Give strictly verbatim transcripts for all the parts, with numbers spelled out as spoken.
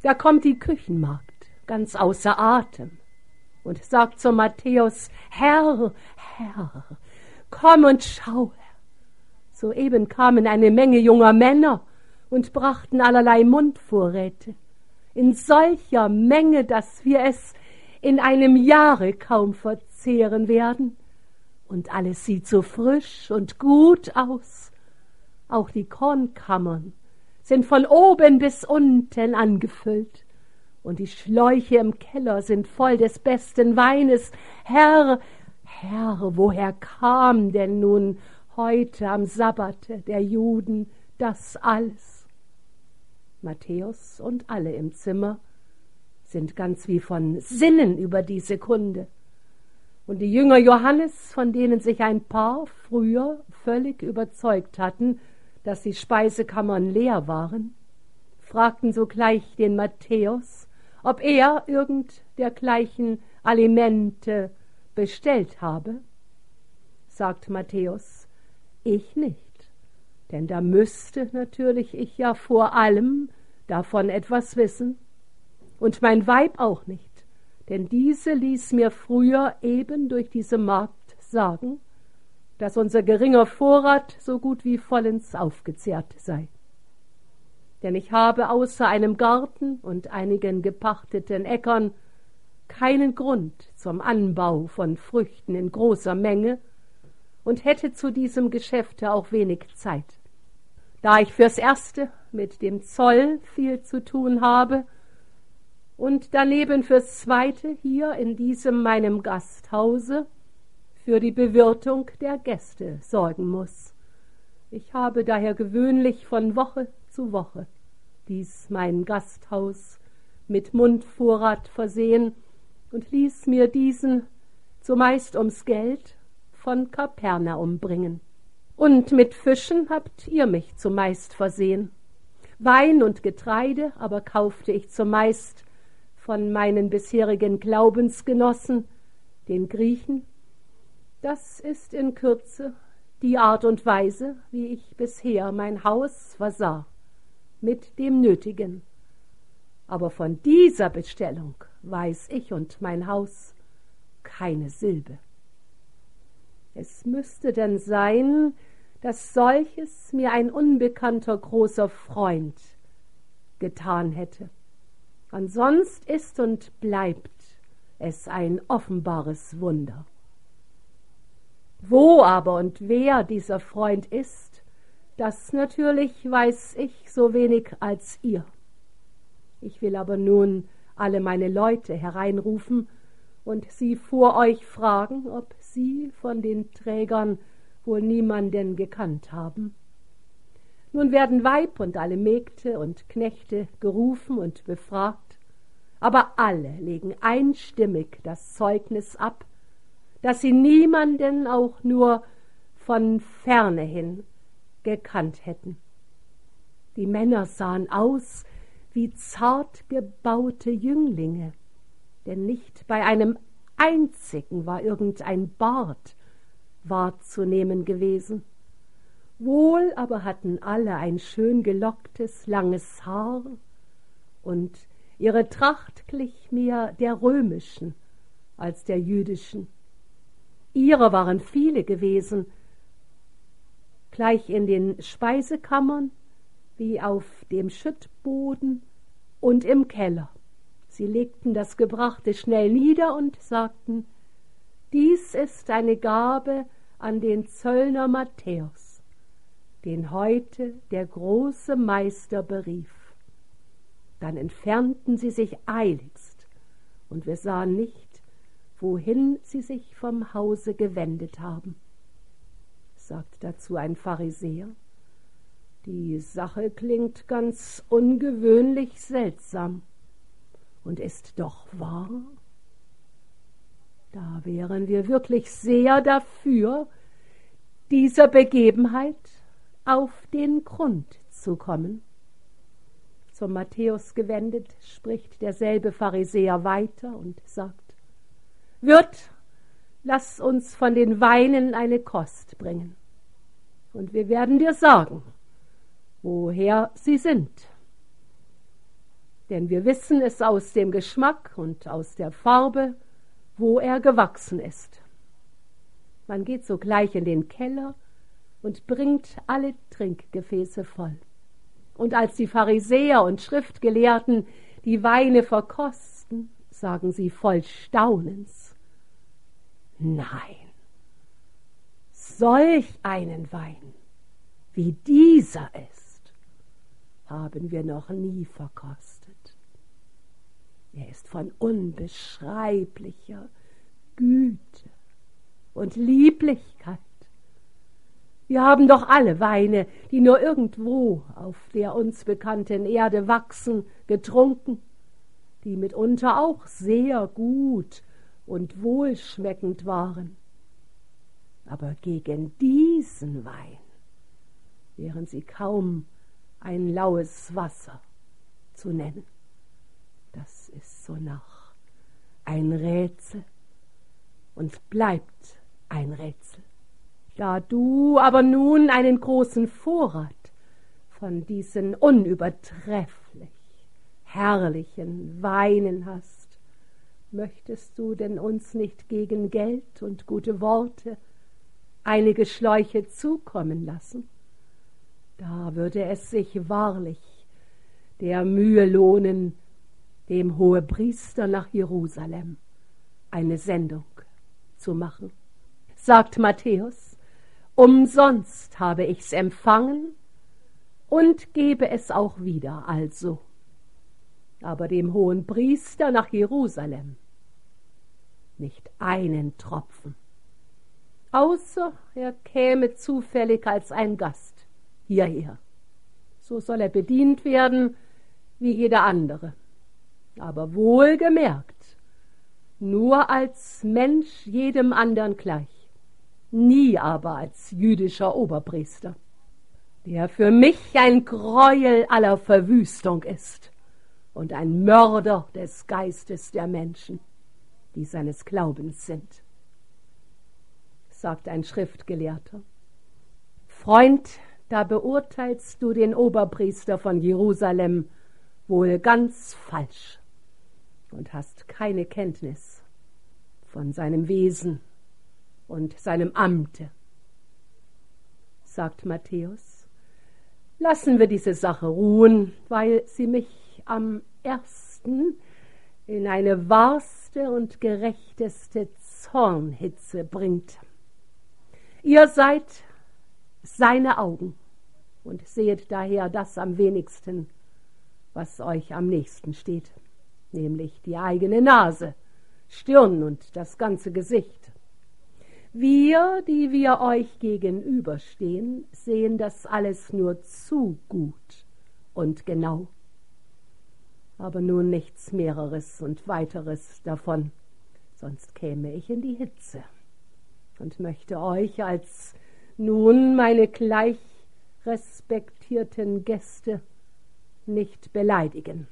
Da kommt die Küchenmagd, ganz außer Atem, und sagt zu Matthäus: Herr, Herr, komm und schau. Soeben kamen eine Menge junger Männer und brachten allerlei Mundvorräte, in solcher Menge, dass wir es in einem Jahre kaum verzehren werden. Und alles sieht so frisch und gut aus. Auch die Kornkammern sind von oben bis unten angefüllt, und die Schläuche im Keller sind voll des besten Weines. Herr, Herr, woher kam denn nun heute am Sabbate der Juden das alles? Matthäus und alle im Zimmer sind ganz wie von Sinnen über diese Kunde. Und die Jünger Johannes, von denen sich ein paar früher völlig überzeugt hatten, dass die Speisekammern leer waren, fragten sogleich den Matthäus, ob er irgend dergleichen Alimente bestellt habe. Sagt Matthäus: Ich nicht, denn da müsste natürlich ich ja vor allem davon etwas wissen, und mein Weib auch nicht, denn diese ließ mir früher eben durch diese Magd sagen, dass unser geringer Vorrat so gut wie vollends aufgezehrt sei. Denn ich habe außer einem Garten und einigen gepachteten Äckern keinen Grund zum Anbau von Früchten in großer Menge und hätte zu diesem Geschäfte auch wenig Zeit. Da ich fürs Erste mit dem Zoll viel zu tun habe und daneben fürs Zweite hier in diesem meinem Gasthause für die Bewirtung der Gäste sorgen muß. Ich habe daher gewöhnlich von Woche zu Woche dies mein Gasthaus mit Mundvorrat versehen und ließ mir diesen zumeist ums Geld von Kapernaum bringen. Und mit Fischen habt ihr mich zumeist versehen. Wein und Getreide aber kaufte ich zumeist von meinen bisherigen Glaubensgenossen, den Griechen. Das ist in Kürze die Art und Weise, wie ich bisher mein Haus versah, mit dem Nötigen. Aber von dieser Bestellung weiß ich und mein Haus keine Silbe. Es müsste denn sein, dass solches mir ein unbekannter großer Freund getan hätte. Ansonst ist und bleibt es ein offenbares Wunder. Wo aber und wer dieser Freund ist, das natürlich weiß ich so wenig als ihr. Ich will aber nun alle meine Leute hereinrufen und sie vor euch fragen, ob sie von den Trägern wohl niemanden gekannt haben. Nun werden Weib und alle Mägde und Knechte gerufen und befragt, aber alle legen einstimmig das Zeugnis ab, dass sie niemanden auch nur von ferne hin gekannt hätten. Die Männer sahen aus wie zart gebaute Jünglinge, denn nicht bei einem einzigen war irgendein Bart wahrzunehmen gewesen. Wohl aber hatten alle ein schön gelocktes, langes Haar, und ihre Tracht glich mehr der römischen als der jüdischen. Ihrer waren viele gewesen, gleich in den Speisekammern wie auf dem Schüttboden und im Keller. Sie legten das Gebrachte schnell nieder und sagten: Dies ist eine Gabe an den Zöllner Matthäus, den heute der große Meister berief. Dann entfernten sie sich eiligst, und wir sahen nicht, wohin sie sich vom Hause gewendet haben. Sagt dazu ein Pharisäer: Die Sache klingt ganz ungewöhnlich seltsam und ist doch wahr. Da wären wir wirklich sehr dafür, dieser Begebenheit auf den Grund zu kommen. Zum Matthäus gewendet spricht derselbe Pharisäer weiter und sagt: Wirt, lass uns von den Weinen eine Kost bringen, und wir werden dir sagen, woher sie sind. denn wir wissen es aus dem Geschmack und aus der Farbe, wo er gewachsen ist. Man geht sogleich in den Keller und bringt alle Trinkgefäße voll. Und als die Pharisäer und Schriftgelehrten die Weine verkosten, sagen sie voll Staunens: Nein, solch einen Wein, wie dieser ist, haben wir noch nie verkostet. Er ist von unbeschreiblicher Güte und Lieblichkeit. Wir haben doch alle Weine, die nur irgendwo auf der uns bekannten Erde wachsen, getrunken, die mitunter auch sehr gut und wohlschmeckend waren. Aber gegen diesen Wein wären sie kaum ein laues Wasser zu nennen. Das ist so noch ein Rätsel und bleibt ein Rätsel. Da du aber nun einen großen Vorrat von diesen unübertrefflich herrlichen Weinen hast, möchtest du denn uns nicht gegen Geld und gute Worte einige Schläuche zukommen lassen? Da würde es sich wahrlich der Mühe lohnen, dem Hohepriester nach Jerusalem eine Sendung zu machen. Sagt Matthäus: Umsonst habe ich's empfangen und gebe es auch wieder also. Aber dem Hohenpriester nach Jerusalem nicht einen Tropfen, außer er käme zufällig als ein Gast hierher. So soll er bedient werden wie jeder andere, aber wohlgemerkt nur als Mensch jedem andern gleich, nie aber als jüdischer Oberpriester, der für mich ein Gräuel aller Verwüstung ist und ein Mörder des Geistes der Menschen, die seines Glaubens sind. Sagt ein Schriftgelehrter: Freund, da beurteilst du den Oberpriester von Jerusalem wohl ganz falsch und hast keine Kenntnis von seinem Wesen und seinem Amte. Sagt Matthäus: Lassen wir diese Sache ruhen, weil sie mich am ersten in eine wahrste und gerechteste Zornhitze bringt. Ihr seid seine Augen und sehet daher das am wenigsten, was euch am nächsten steht, nämlich die eigene Nase, Stirn und das ganze Gesicht. Wir, die wir euch gegenüberstehen, sehen das alles nur zu gut und genau, aber nun nichts Mehreres und Weiteres davon, sonst käme ich in die Hitze und möchte euch als nun meine gleich respektierten Gäste nicht beleidigen.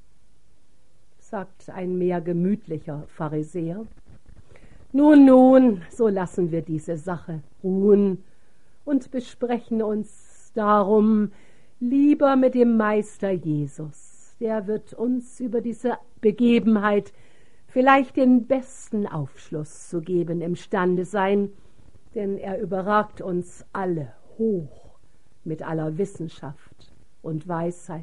Sagt ein mehr gemütlicher Pharisäer: Nun, nun, so lassen wir diese Sache ruhen und besprechen uns darum lieber mit dem Meister Jesus. Der wird uns über diese Begebenheit vielleicht den besten Aufschluss zu geben imstande sein, denn er überragt uns alle hoch mit aller Wissenschaft und Weisheit.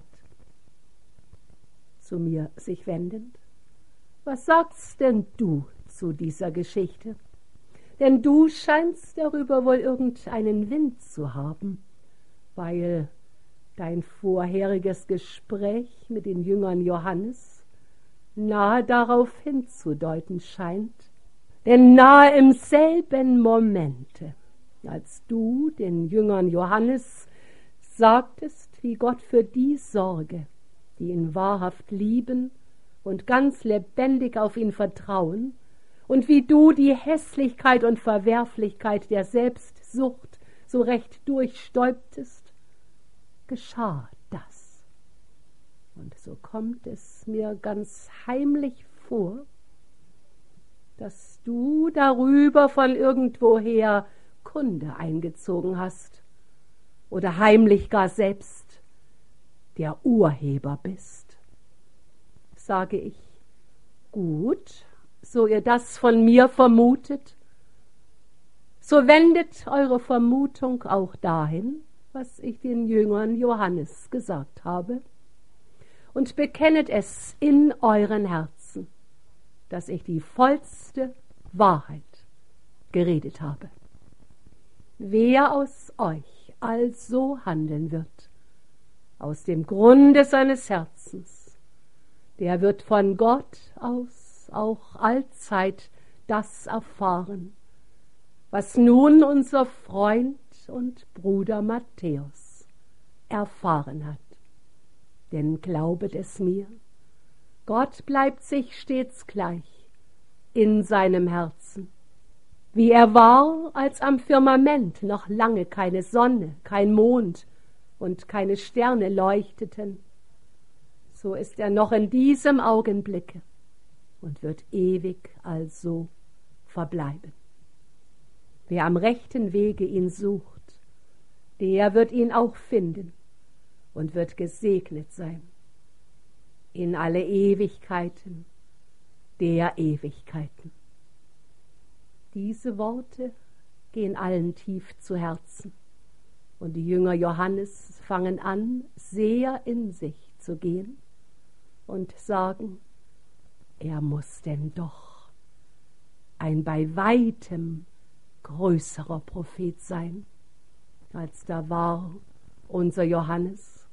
Zu mir sich wendend: Was sagst denn du zu dieser Geschichte? Denn du scheinst darüber wohl irgendeinen Wind zu haben, weil dein vorheriges Gespräch mit den Jüngern Johannes nahe darauf hinzudeuten scheint. Denn nahe im selben Momente, als du den Jüngern Johannes sagtest, wie Gott für die sorge, die ihn wahrhaft lieben und ganz lebendig auf ihn vertrauen, und wie du die Hässlichkeit und Verwerflichkeit der Selbstsucht so recht durchstäubtest, geschah das. Und so kommt es mir ganz heimlich vor, dass du darüber von irgendwoher Kunde eingezogen hast oder heimlich gar selbst der Urheber bist. sage ich, gut, so ihr das von mir vermutet, so wendet eure Vermutung auch dahin, was ich den Jüngern Johannes gesagt habe, und bekennet es in euren Herzen, dass ich die vollste Wahrheit geredet habe. Wer aus euch also handeln wird, aus dem Grunde seines Herzens, der wird von Gott aus auch allzeit das erfahren, was nun unser Freund und Bruder Matthäus erfahren hat. Denn glaubet es mir, Gott bleibt sich stets gleich in seinem Herzen, wie er war, als am Firmament noch lange keine Sonne, kein Mond und keine Sterne leuchteten. So ist er noch in diesem Augenblicke und wird ewig also verbleiben. Wer am rechten Wege ihn sucht, der wird ihn auch finden und wird gesegnet sein in alle Ewigkeiten der Ewigkeiten. Diese Worte gehen allen tief zu Herzen, und die Jünger Johannes fangen an, sehr in sich zu gehen und sagen, er muss denn doch ein bei weitem größerer Prophet sein, als da war unser Johannes.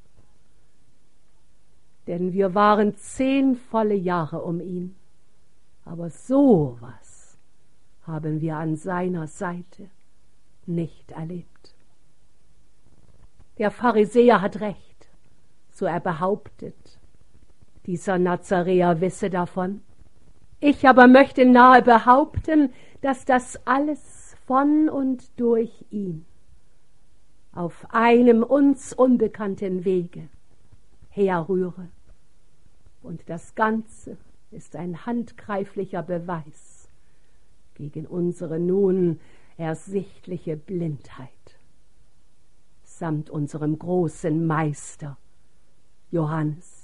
Denn wir waren zehn volle Jahre um ihn, aber so was haben wir an seiner Seite nicht erlebt. Der Pharisäer hat recht, so er behauptet, dieser Nazaräer wisse davon. Ich aber möchte nahe behaupten, dass das alles von und durch ihn auf einem uns unbekannten Wege herrühre. Und das Ganze ist ein handgreiflicher Beweis gegen unsere nun ersichtliche Blindheit, samt unserem großen Meister Johannes.